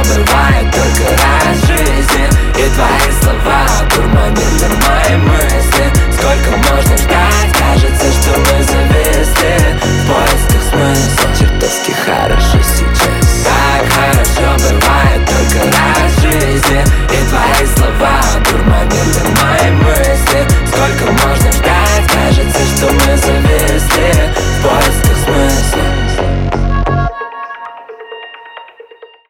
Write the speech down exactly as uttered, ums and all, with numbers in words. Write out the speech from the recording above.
бывает только раз в жизни, и твои слова